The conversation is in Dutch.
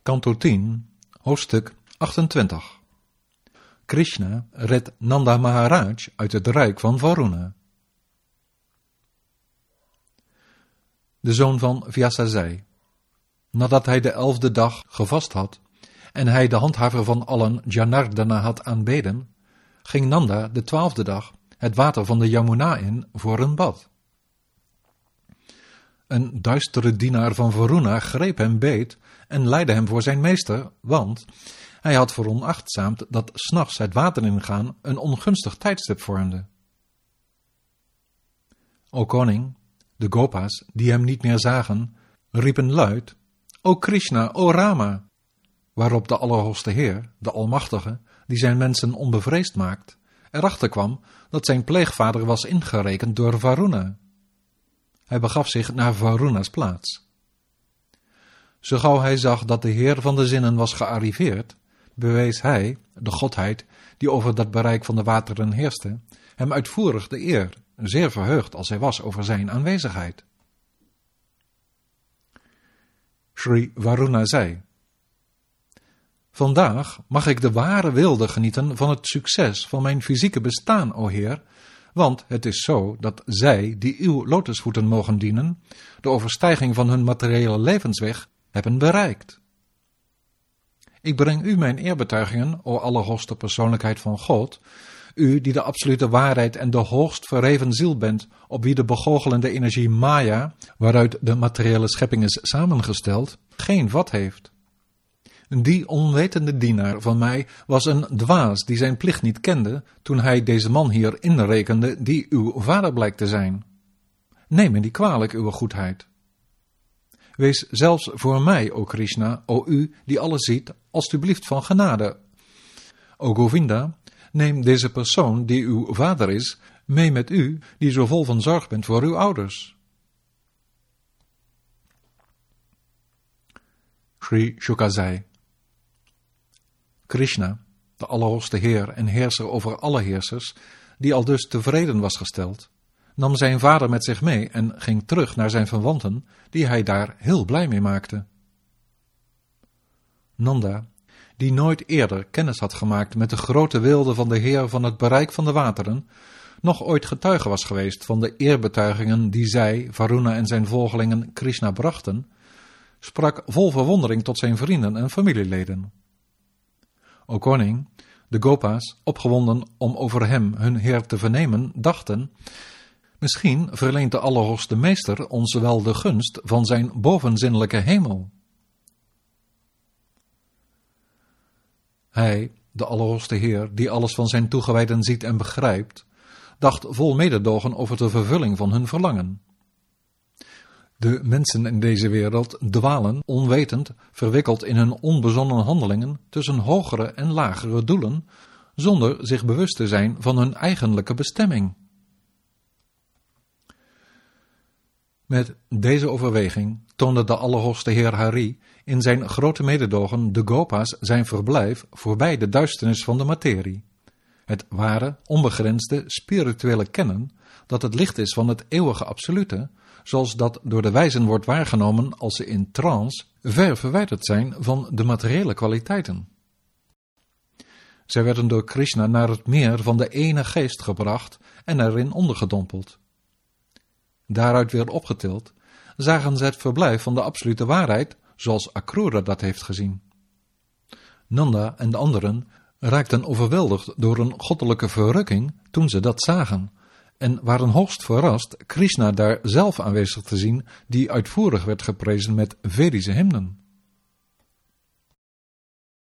Kanto 10, hoofdstuk 28. Krishna redt Nanda Maharaj uit het rijk van Varuna. De zoon van Vyasa zei: nadat hij de 11e dag gevast had en hij de handhaver van allen Janardana had aanbeden, ging Nanda de 12e dag het water van de Yamuna in voor een bad. Een duistere dienaar van Varuna greep hem beet en leidde hem voor zijn meester, want hij had veronachtzaamd dat 's nachts het water ingaan een ongunstig tijdstip vormde. O koning, de Gopas, die hem niet meer zagen, riepen luid: O Krishna, o Rama! Waarop de Allerhoogste Heer, de Almachtige, die zijn mensen onbevreesd maakt, erachter kwam dat zijn pleegvader was ingerekend door Varuna. Hij begaf zich naar Varuna's plaats. Zo gauw hij zag dat de Heer van de zinnen was gearriveerd, bewees hij, de godheid die over dat bereik van de wateren heerste, hem uitvoerig de eer, zeer verheugd als hij was over zijn aanwezigheid. Sri Varuna zei: vandaag mag ik de ware weelde genieten van het succes van mijn fysieke bestaan, o Heer, want het is zo dat zij, die uw lotusvoeten mogen dienen, de overstijging van hun materiële levensweg hebben bereikt. Ik breng u mijn eerbetuigingen, o allerhoogste persoonlijkheid van God, u die de absolute waarheid en de hoogst verheven ziel bent, op wie de begoochelende energie Maya, waaruit de materiële schepping is samengesteld, geen vat heeft. Die onwetende dienaar van mij was een dwaas die zijn plicht niet kende toen hij deze man hier inrekende die uw vader blijkt te zijn. Neem me niet kwalijk uw goedheid. Wees zelfs voor mij, o Krishna, o u die alles ziet, alstublieft van genade. O Govinda, neem deze persoon die uw vader is, mee met u die zo vol van zorg bent voor uw ouders. Sri Shuka zei: Krishna, de Allerhoogste Heer en heerser over alle heersers, die aldus tevreden was gesteld, nam zijn vader met zich mee en ging terug naar zijn verwanten, die hij daar heel blij mee maakte. Nanda, die nooit eerder kennis had gemaakt met de grote weelde van de Heer van het bereik van de wateren, nog ooit getuige was geweest van de eerbetuigingen die zij, Varuna en zijn volgelingen, Krishna brachten, sprak vol verwondering tot zijn vrienden en familieleden. O koning, de Gopas, opgewonden om over hem hun Heer te vernemen, dachten: misschien verleent de Allerhoogste Meester ons wel de gunst van zijn bovenzinnelijke hemel. Hij, de Allerhoogste Heer, die alles van zijn toegewijden ziet en begrijpt, dacht vol mededogen over de vervulling van hun verlangen. De mensen in deze wereld dwalen, onwetend, verwikkeld in hun onbezonnen handelingen tussen hogere en lagere doelen, zonder zich bewust te zijn van hun eigenlijke bestemming. Met deze overweging toonde de Allerhoogste Heer Hari in zijn grote mededogen de Gopas zijn verblijf voorbij de duisternis van de materie, het ware, onbegrensde, spirituele kennen, dat het licht is van het eeuwige absolute, zoals dat door de wijzen wordt waargenomen als ze in trance ver verwijderd zijn van de materiële kwaliteiten. Zij werden door Krishna naar het meer van de ene geest gebracht en erin ondergedompeld. Daaruit weer opgetild, zagen zij het verblijf van de absolute waarheid, zoals Akrura dat heeft gezien. Nanda en de anderen raakten overweldigd door een goddelijke verrukking toen ze dat zagen, en waren hoogst verrast Krishna daar zelf aanwezig te zien, die uitvoerig werd geprezen met Vedische hymnen.